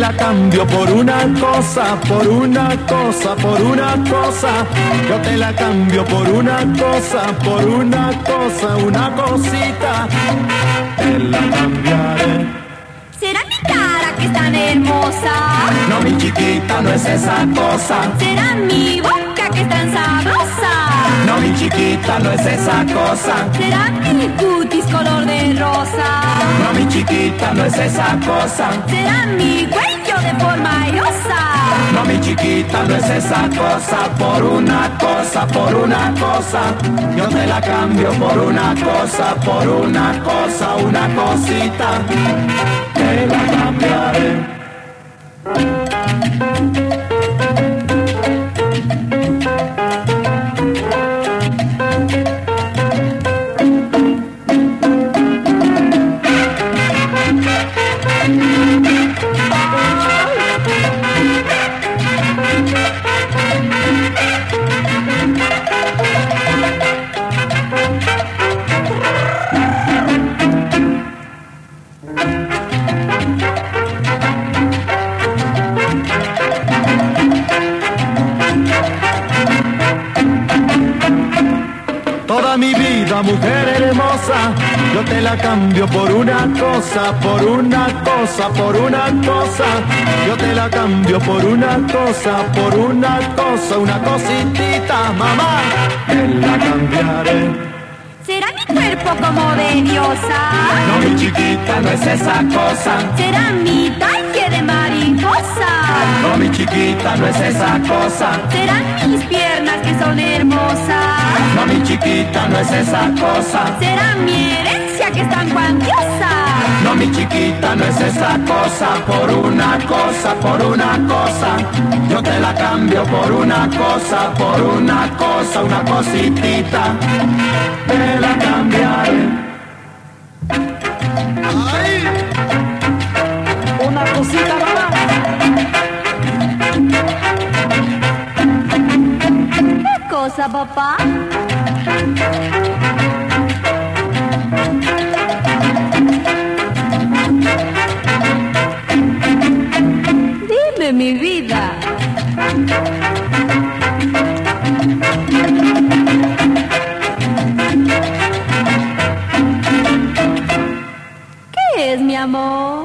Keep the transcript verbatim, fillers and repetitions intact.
la cambio por una cosa, por una cosa, por una cosa. Yo te la cambio por una cosa, por una cosa, una cosita. Te la cambiaré. ¿Será mi cara que es tan hermosa? No, mi chiquita, no es esa cosa. ¿Será mi boca que es tan sabrosa? No, mi chiquita, no es esa cosa. ¿Será mi cutis color de rosa? No, mi chiquita, no es esa cosa. ¿Será mi cuello de forma airosa? No, mi chiquita, no es esa cosa. Por una cosa, por una cosa. Yo te la cambio por una cosa, por una cosa, una cosita. Te la cambiaré. Toda mi vida, mujer hermosa, yo te la cambio por una cosa, por una cosa, por una cosa. Yo te la cambio por una cosa, por una cosa, una cositita, mamá. Te la cambiaré. ¿Será mi cuerpo como de diosa? No, mi chiquita, no es esa cosa. ¿Será mi talle de mariposa? No, mi chiquita, no es esa cosa. ¿Serán mis piernas que son hermosas? No, mi chiquita, no es esa cosa. ¿Será mi herencia que es tan cuantiosa? No, mi chiquita, no es esa cosa. Por una cosa, por una cosa. Yo te la cambio por una cosa, por una cosa, una cositita. Te la cambiaré. ¡Ay! Una cosita más. ¿Qué cosa, papá? Dime, mi vida. ¿Qué es, mi amor?